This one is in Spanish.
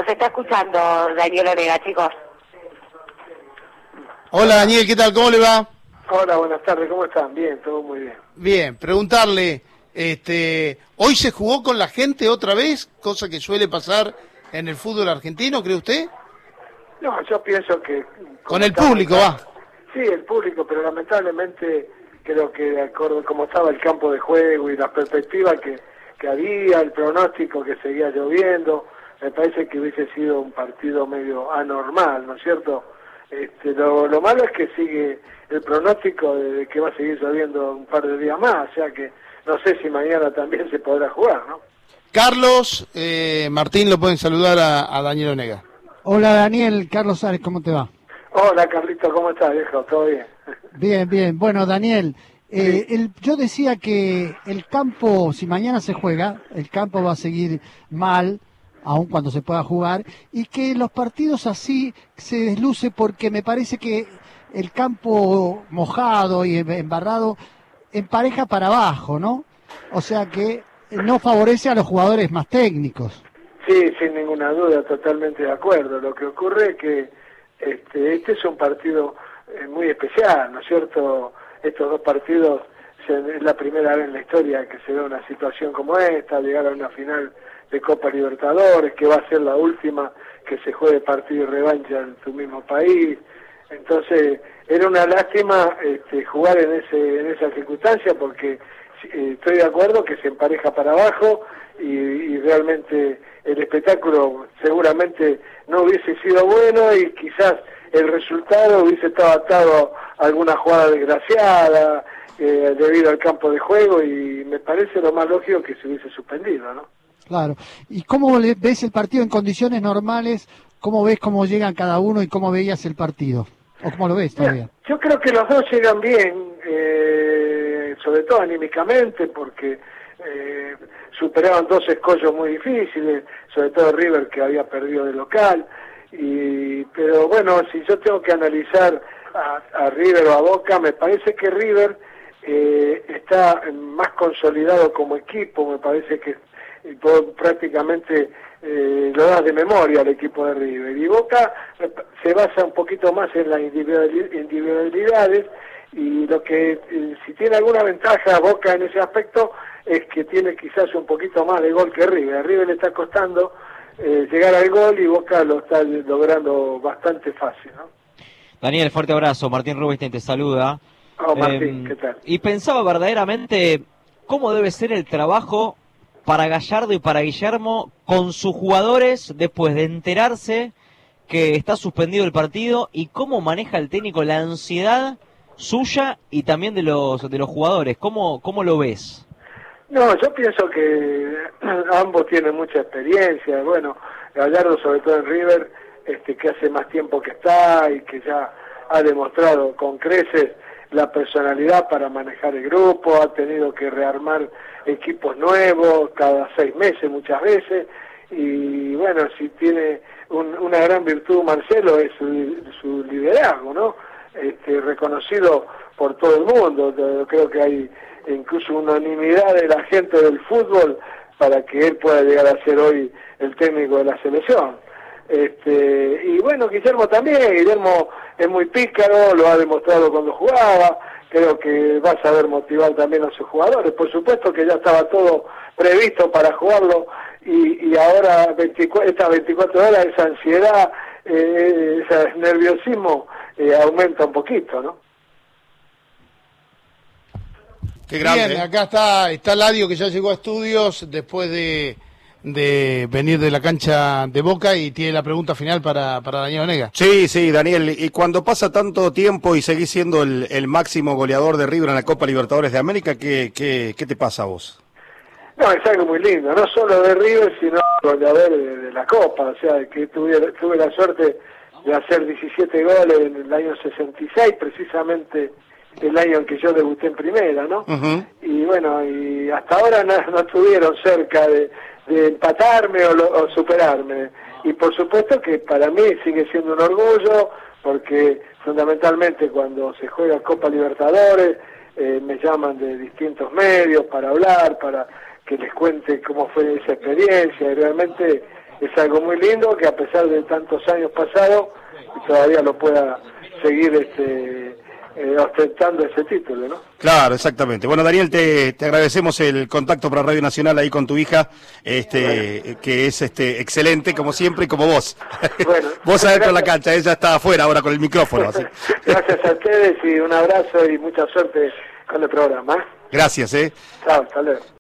Los está escuchando Daniel Onega, chicos. Hola Daniel, ¿qué tal? ¿Cómo le va? Hola, buenas tardes, ¿cómo están? Bien, todo muy bien. Bien, preguntarle, ¿hoy se jugó con la gente otra vez? Cosa que suele pasar en el fútbol argentino, ¿cree usted? No, yo pienso que... Con el público, va. Sí, el público, pero lamentablemente creo que de acuerdo a cómo estaba el campo de juego y la perspectiva que había, el pronóstico que seguía lloviendo, me parece que hubiese sido un partido medio anormal, ¿no es cierto? Lo malo es que sigue el pronóstico de que va a seguir lloviendo un par de días más, o sea que no sé si mañana también se podrá jugar, ¿no? Carlos, Martín, lo pueden saludar a Daniel Onega. Hola Daniel, Carlos Ares, ¿cómo te va? Hola Carlito, ¿cómo estás, viejo? ¿Todo bien? Bien, bien. Bueno, Daniel, Sí. yo decía que el campo, si mañana se juega, el campo va a seguir mal, aun cuando se pueda jugar, y que los partidos así se desluce porque me parece que el campo mojado y embarrado empareja para abajo, ¿no? O sea que no favorece a los jugadores más técnicos. Sí, sin ninguna duda, totalmente de acuerdo. Lo que ocurre es que este es un partido muy especial, ¿no es cierto? Estos dos partidos es la primera vez en la historia que se ve una situación como esta, llegar a una final de Copa Libertadores, que va a ser la última que se juegue partido y revancha en tu mismo país. Entonces, era una lástima jugar en esa circunstancia porque estoy de acuerdo que se empareja para abajo y realmente el espectáculo seguramente no hubiese sido bueno y quizás el resultado hubiese estado atado a alguna jugada desgraciada debido al campo de juego y me parece lo más lógico que se hubiese suspendido, ¿no? Claro. ¿Y cómo ves el partido en condiciones normales? ¿Cómo ves cómo llegan cada uno y cómo veías el partido? ¿O cómo lo ves todavía? Yo creo que los dos llegan bien, sobre todo anímicamente, porque superaban dos escollos muy difíciles, sobre todo River que había perdido de local, pero bueno, si yo tengo que analizar a River o a Boca, me parece que River está más consolidado como equipo, me parece que prácticamente lo das de memoria al equipo de River, y Boca se basa un poquito más en las individualidades, y lo que si tiene alguna ventaja Boca en ese aspecto es que tiene quizás un poquito más de gol que River. A River le está costando llegar al gol y Boca lo está logrando bastante fácil, ¿no? Daniel, fuerte abrazo. Martín Rubinstein te saluda. Oh, Martín, ¿qué tal? Y pensaba verdaderamente cómo debe ser el trabajo para Gallardo y para Guillermo con sus jugadores después de enterarse que está suspendido el partido y cómo maneja el técnico la ansiedad suya y también de los jugadores. ¿Cómo lo ves? No, yo pienso que ambos tienen mucha experiencia. Bueno, Gallardo sobre todo en River, que hace más tiempo que está y que ya ha demostrado con creces la personalidad para manejar el grupo, ha tenido que rearmar equipos nuevos cada 6 meses muchas veces, y bueno, si tiene una gran virtud Marcelo es su liderazgo, ¿no? Reconocido por todo el mundo. Creo que hay incluso unanimidad de la gente del fútbol para que él pueda llegar a ser hoy el técnico de la selección. Y bueno, Guillermo también. Guillermo es muy pícaro, lo ha demostrado cuando jugaba. Creo que va a saber motivar también a sus jugadores. Por supuesto que ya estaba todo previsto para jugarlo y ahora estas 24 horas esa ansiedad, ese nerviosismo aumenta un poquito, ¿no? Qué grande. Bien, acá está Ladio, que ya llegó a estudios después de venir de la cancha de Boca y tiene la pregunta final para Daniel Onega. Sí, Daniel, y cuando pasa tanto tiempo y seguís siendo el máximo goleador de River en la Copa Libertadores de América, ¿qué te pasa a vos? No, es algo muy lindo, no solo de River, sino goleador de la Copa, o sea, que tuve la suerte de hacer 17 goles en el año 66, precisamente el año en que yo debuté en primera, ¿no? Uh-huh. Y bueno, y hasta ahora no estuvieron cerca de empatarme o superarme. Y por supuesto que para mí sigue siendo un orgullo, porque fundamentalmente cuando se juega Copa Libertadores, me llaman de distintos medios para hablar, para que les cuente cómo fue esa experiencia, y realmente es algo muy lindo que a pesar de tantos años pasados todavía lo pueda seguir ostentando ese título, ¿no? Claro, exactamente. Bueno, Daniel, te agradecemos el contacto para Radio Nacional ahí con tu hija, que es excelente, como siempre, y como vos. Bueno, vos adentro de la cancha, ella está afuera ahora con el micrófono. Así. Gracias a ustedes y un abrazo y mucha suerte con el programa. Gracias, Chao, hasta luego.